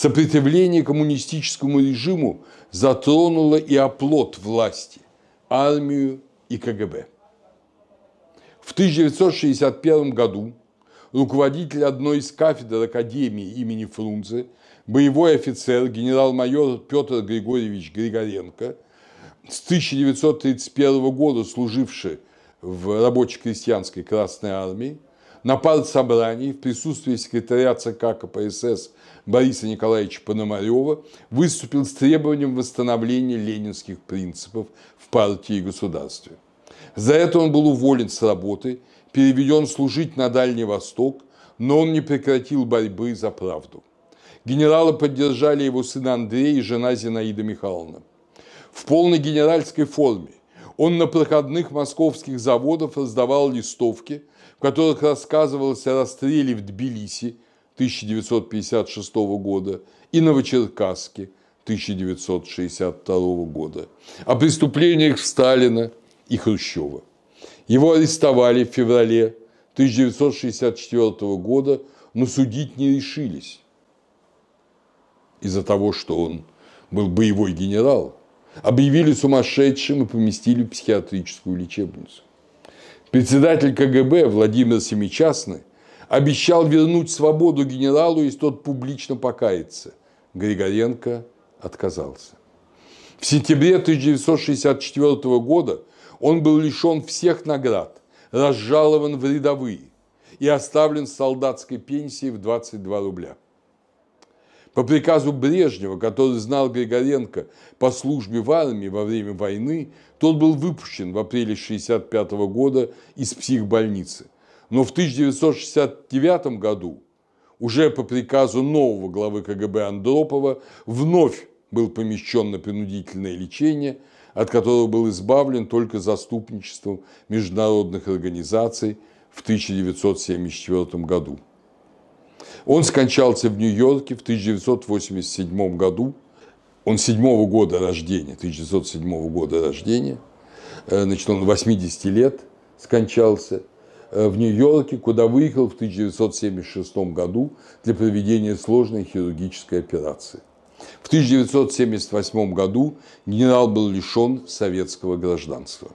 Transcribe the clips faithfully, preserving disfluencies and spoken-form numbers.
Сопротивление коммунистическому режиму затронуло и оплот власти – армию и ка гэ бэ. В тысяча девятьсот шестьдесят первом году руководитель одной из кафедр Академии имени Фрунзе, боевой офицер генерал-майор Петр Григорьевич Григоренко, с тысяча девятьсот тридцать первого года служивший в рабоче-крестьянской Красной армии, на партсобрании в присутствии секретаря цэ ка ка пэ эс эс Бориса Николаевича Пономарева выступил с требованием восстановления ленинских принципов в партии и государстве. За это он был уволен с работы, переведен служить на Дальний Восток, но он не прекратил борьбы за правду. Генерала поддержали его сын Андрей и жена Зинаида Михайловна. В полной генеральской форме он на проходных московских заводах раздавал листовки, в которых рассказывалось о расстреле в Тбилиси тысяча девятьсот пятьдесят шестого года и Новочеркасске тысяча девятьсот шестьдесят второго года, о преступлениях Сталина и Хрущева. Его арестовали в феврале тысяча девятьсот шестьдесят четвёртого года, но судить не решились из-за того, что он был боевой генерал. Объявили сумасшедшим и поместили в психиатрическую лечебницу. Председатель ка гэ бэ Владимир Семичастный обещал вернуть свободу генералу, если тот публично покается. Григоренко отказался. В сентябре тысяча девятьсот шестьдесят четвёртого года он был лишен всех наград, разжалован в рядовые и оставлен с солдатской пенсией в двадцать два рубля. По приказу Брежнева, который знал Григоренко по службе в армии во время войны, тот был выпущен в апреле тысяча девятьсот шестьдесят пятого года из психбольницы. Но в тысяча девятьсот шестьдесят девятом году, уже по приказу нового главы ка гэ бэ Андропова, вновь был помещен на принудительное лечение, от которого был избавлен только заступничеством международных организаций в тысяча девятьсот семьдесят четвёртом году. Он скончался в Нью-Йорке в тысяча девятьсот восемьдесят седьмом году. Он седьмого года рождения, тысяча девятьсот седьмого года рождения. Значит, он восьмидесяти лет скончался в Нью-Йорке, куда выехал в тысяча девятьсот семьдесят шестом году для проведения сложной хирургической операции. В тысяча девятьсот семьдесят восьмом году генерал был лишен советского гражданства.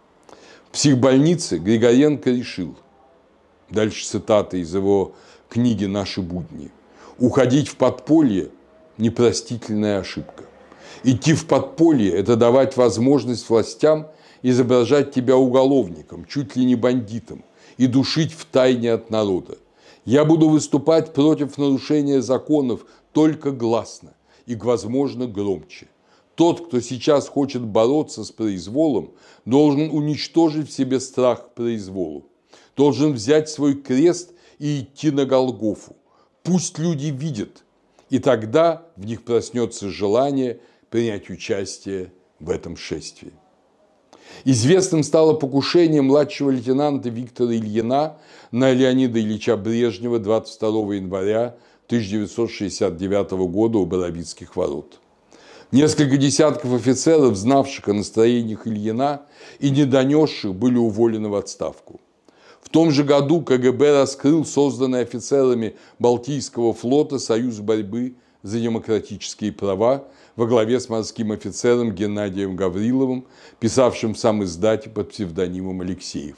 В психбольнице Григоренко решил, дальше цитата из его книги «Наши будни», уходить в подполье – непростительная ошибка. Идти в подполье – это давать возможность властям изображать тебя уголовником, чуть ли не бандитом, и душить втайне от народа. Я буду выступать против нарушения законов только гласно и, возможно, громче. Тот, кто сейчас хочет бороться с произволом, должен уничтожить в себе страх к произволу, должен взять свой крест и идти на Голгофу. Пусть люди видят, и тогда в них проснется желание принять участие в этом шествии. Известным стало покушение младшего лейтенанта Виктора Ильина на Леонида Ильича Брежнева двадцать второго января тысяча девятьсот шестьдесят девятого года у Боровицких ворот. Несколько десятков офицеров, знавших о настроениях Ильина и не донесших, были уволены в отставку. В том же году ка гэ бэ раскрыл созданный офицерами Балтийского флота Союз борьбы за демократические права во главе с морским офицером Геннадием Гавриловым, писавшим в самиздате под псевдонимом Алексеев.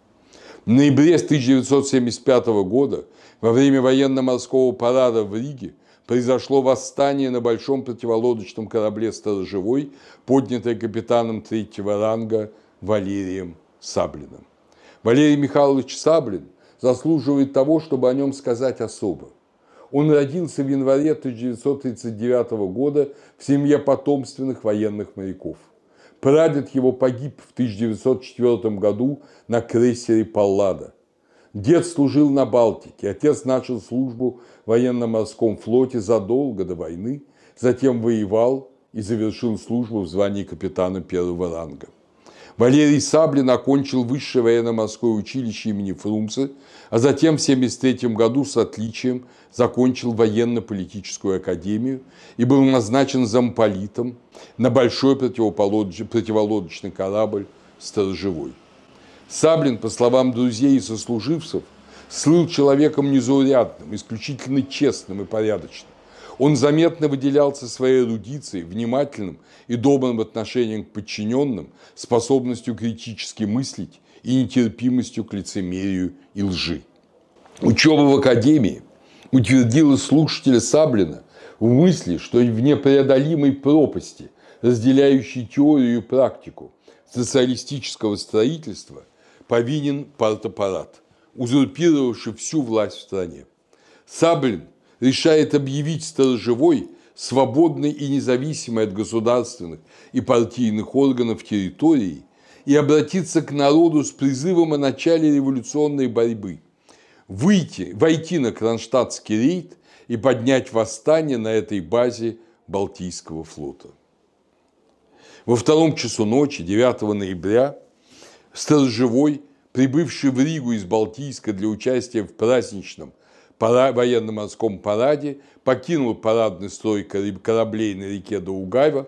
В ноябре тысяча девятьсот семьдесят пятого года во время военно-морского парада в Риге произошло восстание на большом противолодочном корабле «Сторожевой», поднятое капитаном третьего ранга Валерием Саблиным. Валерий Михайлович Саблин заслуживает того, чтобы о нем сказать особо. Он родился в январе тысяча девятьсот тридцать девятого года в семье потомственных военных моряков. Прадед его погиб в тысяча девятьсот четвёртом году на крейсере «Паллада». Дед служил на Балтике, отец начал службу в военно-морском флоте задолго до войны, затем воевал и завершил службу в звании капитана первого ранга. Валерий Саблин окончил Высшее военно-морское училище имени Фрунзе, а затем в тысяча девятьсот семьдесят третьем году с отличием закончил военно-политическую академию и был назначен замполитом на большой противолодочный корабль «Сторожевой». Саблин, по словам друзей и сослуживцев, слыл человеком незаурядным, исключительно честным и порядочным. Он заметно выделялся своей эрудицией, внимательным и добрым отношением к подчиненным, способностью критически мыслить и нетерпимостью к лицемерию и лжи. Учеба в академии утвердила слушателя Саблина в мысли, что в непреодолимой пропасти, разделяющей теорию и практику социалистического строительства, повинен партаппарат, узурпировавший всю власть в стране. Саблин решает объявить сторожевой свободной и независимой от государственных и партийных органов территории и обратиться к народу с призывом о начале революционной борьбы, выйти, войти на кронштадтский рейд и поднять восстание на этой базе Балтийского флота. Во втором часу ночи, девятого ноября, сторожевой, прибывший в Ригу из Балтийска для участия в праздничном военно-морском параде, покинул парадный строй кораблей на реке Даугава,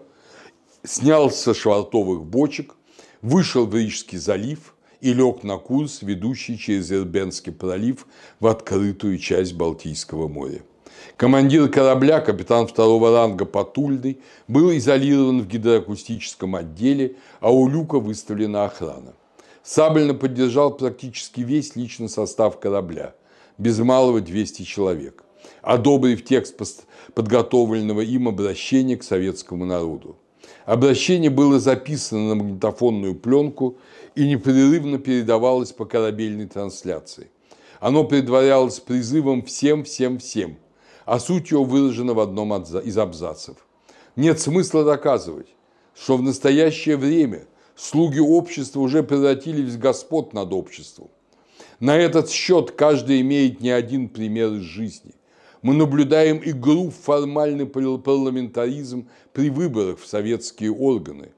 снял со швартовых бочек, вышел в Рижский залив и лег на курс, ведущий через Эрбенский пролив в открытую часть Балтийского моря. Командир корабля, капитан второго ранга Патульный, был изолирован в гидроакустическом отделе, а у люка выставлена охрана. Саблина поддержал практически весь личный состав корабля, без малого двести человек, одобрив текст подготовленного им обращения к советскому народу. Обращение было записано на магнитофонную пленку и непрерывно передавалось по корабельной трансляции. Оно предварялось призывом «всем, всем, всем», а суть его выражена в одном из абзацев. Нет смысла доказывать, что в настоящее время слуги общества уже превратились в господ над обществом. На этот счет каждый имеет не один пример из жизни. Мы наблюдаем игру в формальный парламентаризм при выборах в советские органы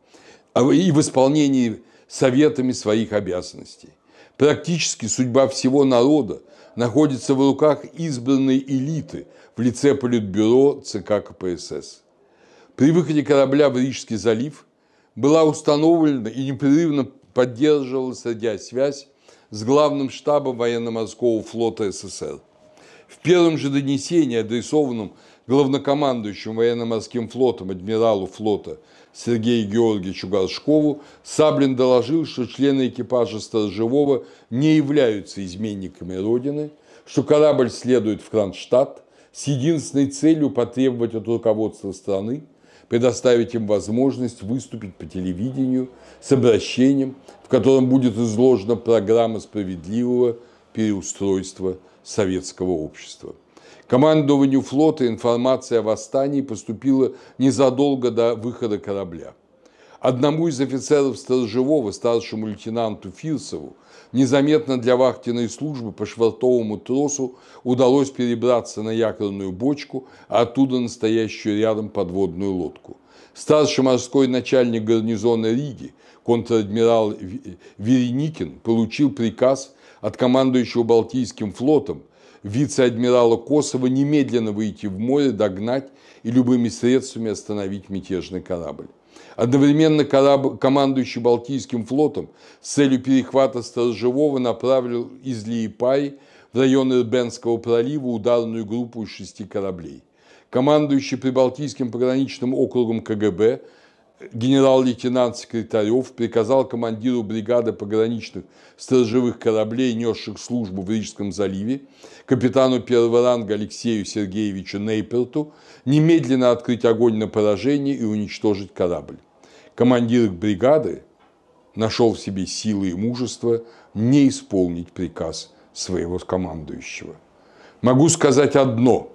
и в исполнении советами своих обязанностей. Практически судьба всего народа находится в руках избранной элиты в лице Политбюро ЦК КПСС. При выходе корабля в Рижский залив была установлена и непрерывно поддерживалась радиосвязь с главным штабом военно-морского флота СССР. В первом же донесении, адресованном главнокомандующему военно-морским флотом адмиралу флота Сергею Георгиевичу Горшкову, Саблин доложил, что члены экипажа сторожевого не являются изменниками Родины, что корабль следует в Кронштадт с единственной целью потребовать от руководства страны предоставить им возможность выступить по телевидению с обращением, в котором будет изложена программа справедливого переустройства советского общества. Командованию флота информация о восстании поступила незадолго до выхода корабля. Одному из офицеров сторожевого, старшему лейтенанту Фирсову, незаметно для вахтенной службы по швартовому тросу удалось перебраться на якорную бочку, а оттуда на стоящую рядом подводную лодку. Старший морской начальник гарнизона Риги, контр-адмирал Вереникин, получил приказ от командующего Балтийским флотом вице-адмирала Косова немедленно выйти в море, догнать и любыми средствами остановить мятежный корабль. Одновременно корабль, командующий Балтийским флотом с целью перехвата сторожевого направил из Лиепаи в район Эрбенского пролива ударную группу из шести кораблей. Командующий Прибалтийским пограничным округом КГБ генерал-лейтенант Секретарев приказал командиру бригады пограничных сторожевых кораблей, несших службу в Рижском заливе, капитану первого ранга Алексею Сергеевичу Нейперту, немедленно открыть огонь на поражение и уничтожить корабль. Командир бригады нашел в себе силы и мужество не исполнить приказ своего командующего. Могу сказать одно: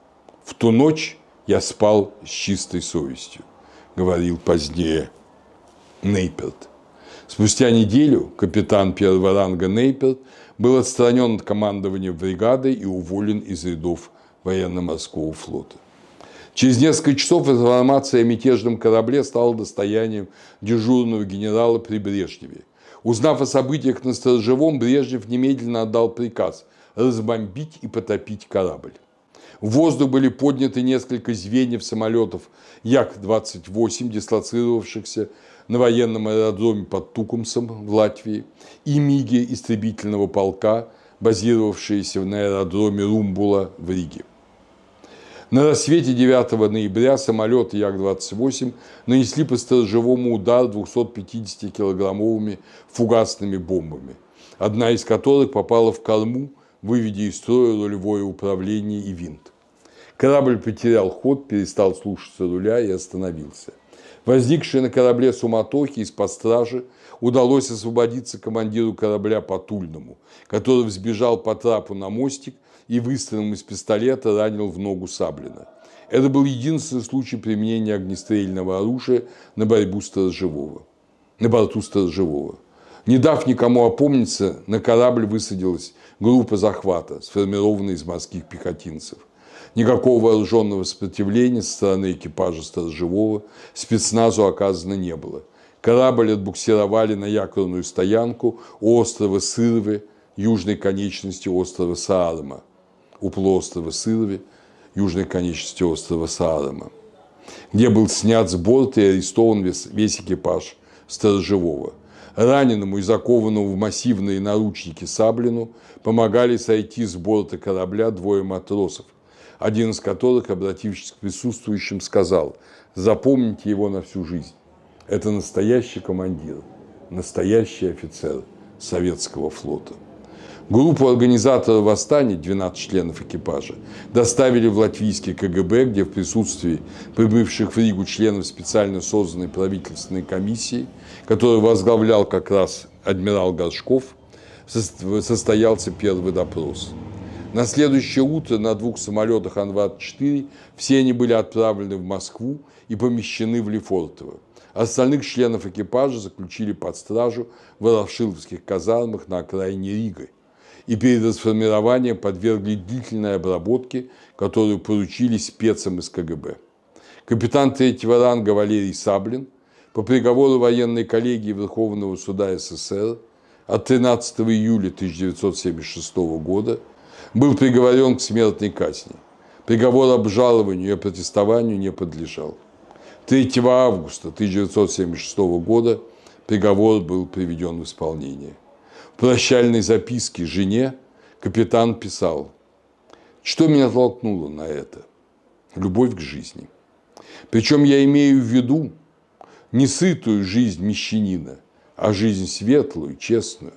в ту ночь я спал с чистой совестью, говорил позднее Нейперт. Спустя неделю капитан первого ранга Нейперт был отстранен от командования бригадой и уволен из рядов военно-морского флота. Через несколько часов информация о мятежном корабле стала достоянием дежурного генерала при Брежневе. Узнав о событиях на сторожевом, Брежнев немедленно отдал приказ разбомбить и потопить корабль. В воздух были подняты несколько звеньев самолетов Як двадцать восемь, дислоцировавшихся на военном аэродроме под Тукумсом в Латвии, и МиГи истребительного полка, базировавшиеся на аэродроме Румбула в Риге. На рассвете девятого ноября самолеты Як двадцать восемь нанесли по сторожевому удар двухсотпятидесятикилограммовыми фугасными бомбами, одна из которых попала в корму, выведя из строя рулевое управление и винт. Корабль потерял ход, перестал слушаться руля и остановился. Возникшей на корабле суматохи из-под стражи удалось освободиться командиру корабля Потульному, который взбежал по трапу на мостик и выстрелом из пистолета ранил в ногу Саблина. Это был единственный случай применения огнестрельного оружия на борьбу сторожевого, на борту сторожевого. Не дав никому опомниться, на корабль высадилась группа захвата, сформированная из морских пехотинцев. Никакого вооруженного сопротивления со стороны экипажа сторожевого спецназу оказано не было. Корабль отбуксировали на якорную стоянку у острова Сырве, южной конечности острова Саарема, у полуострова Сырве, южной конечности острова Саарема, где был снят с борта и арестован весь, весь экипаж сторожевого. Раненому и закованному в массивные наручники Саблину помогали сойти с борта корабля двое матросов, один из которых, обратившись к присутствующим, сказал: «Запомните его на всю жизнь. Это настоящий командир, настоящий офицер советского флота». Группу организаторов восстания, двенадцать членов экипажа, доставили в латвийский ка гэ бэ, где в присутствии прибывших в Ригу членов специально созданной правительственной комиссии, которую возглавлял как раз адмирал Горшков, состоялся первый допрос. На следующее утро на двух самолетах Ан двадцать четыре все они были отправлены в Москву и помещены в Лефортово. Остальных членов экипажа заключили под стражу в ворошиловских казармах на окраине Риги и перед расформированием подвергли длительной обработке, которую поручили спецам из ка гэ бэ. Капитан третьего ранга Валерий Саблин по приговору военной коллегии Верховного суда эс эс эс эр от тринадцатого июля тысяча девятьсот семьдесят шестого года был приговорен к смертной казни. Приговор обжалованию и протестованию не подлежал. третьего августа тысяча девятьсот семьдесят шестого года приговор был приведен в исполнение. В прощальной записке жене капитан писал: «Что меня толкнуло на это? Любовь к жизни. Причем я имею в виду не сытую жизнь мещанина, а жизнь светлую, честную.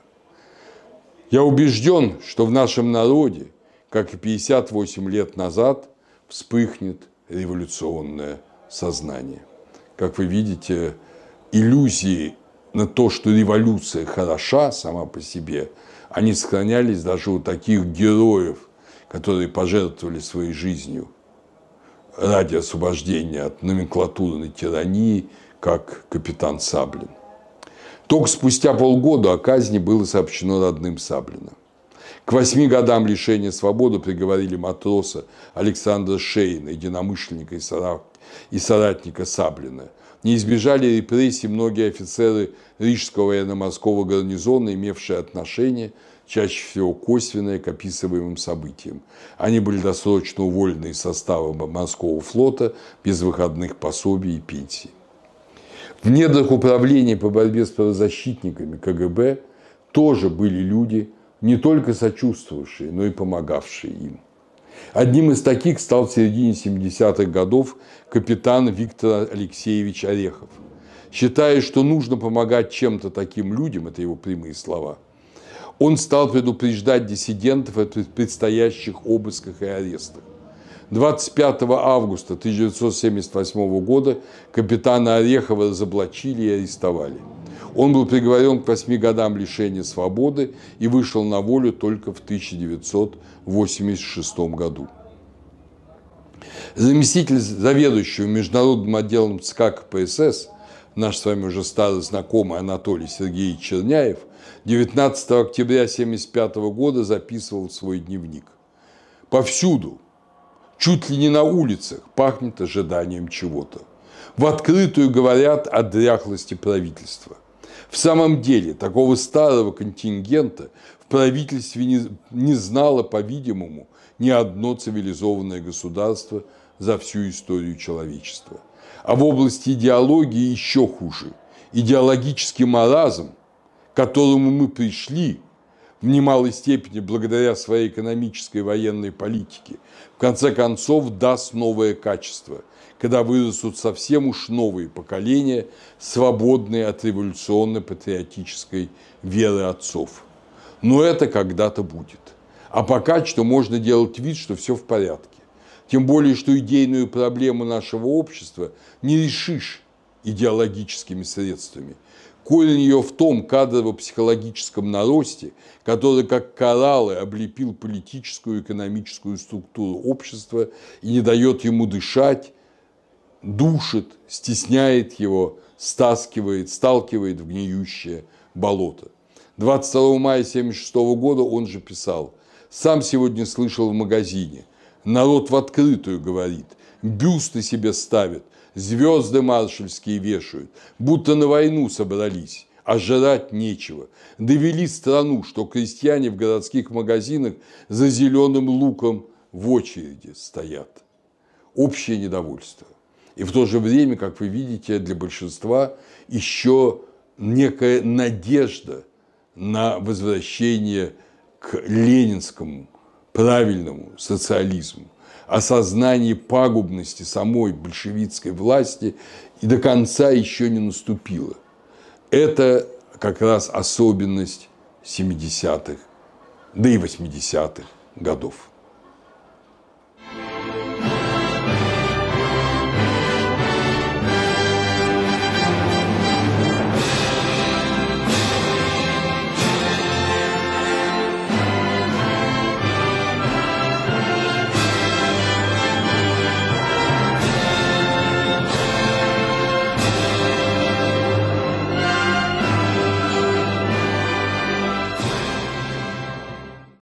Я убежден, что в нашем народе, как и пятьдесят восемь лет назад, вспыхнет революционное сознание». Как вы видите, иллюзии на то, что революция хороша сама по себе, они сохранялись даже у таких героев, которые пожертвовали своей жизнью ради освобождения от номенклатурной тирании, как капитан Саблин. Только спустя полгода о казни было сообщено родным Саблина. К восьми годам лишения свободы приговорили матроса Александра Шейна, единомышленника и соратника Саблина. Не избежали репрессий многие офицеры Рижского военно-морского гарнизона, имевшие отношение, чаще всего косвенное, к описываемым событиям. Они были досрочно уволены из состава морского флота без выходных пособий и пенсий. В недрах управления по борьбе с правозащитниками ка гэ бэ тоже были люди, не только сочувствовавшие, но и помогавшие им. Одним из таких стал в середине семидесятых годов капитан Виктор Алексеевич Орехов. Считая, что нужно помогать чем-то таким людям, это его прямые слова, он стал предупреждать диссидентов о предстоящих обысках и арестах. двадцать пятого августа тысяча девятьсот семьдесят восьмого года капитана Орехова разоблачили и арестовали. Он был приговорен к восьми годам лишения свободы и вышел на волю только в тысяча девятьсот восемьдесят шестом году. Заместитель заведующего международным отделом ЦК ка пэ эс эс, наш с вами уже старый знакомый Анатолий Сергеевич Черняев, девятнадцатого октября тысяча девятьсот семьдесят пятого года записывал в свой дневник: «Повсюду, чуть ли не на улицах, пахнет ожиданием чего-то. В открытую говорят о дряхлости правительства. В самом деле, такого старого контингента в правительстве не, не знало, по-видимому, ни одно цивилизованное государство за всю историю человечества. А в области идеологии еще хуже. Идеологический маразм, к которому мы пришли, в немалой степени благодаря своей экономической и военной политике, в конце концов даст новое качество, когда вырастут совсем уж новые поколения, свободные от революционно-патриотической веры отцов. Но это когда-то будет. А пока что можно делать вид, что все в порядке. Тем более, что идейную проблему нашего общества не решишь идеологическими средствами. Корень ее в том кадрово-психологическом наросте, который, как кораллы, облепил политическую и экономическую структуру общества и не дает ему дышать, душит, стесняет его, стаскивает, сталкивает в гниющее болото. двадцать второго мая тысяча девятьсот семьдесят шестого года он же писал: «Сам сегодня слышал в магазине. Народ в открытую говорит, бюсты себе ставят, звезды маршальские вешают, будто на войну собрались, а жрать нечего. Довели страну, что крестьяне в городских магазинах за зеленым луком в очереди стоят». Общее недовольство. И в то же время, как вы видите, для большинства еще некая надежда на возвращение к ленинскому правильному социализму, осознание пагубности самой большевистской власти и до конца еще не наступило. Это как раз особенность семидесятых, да и восьмидесятых годов.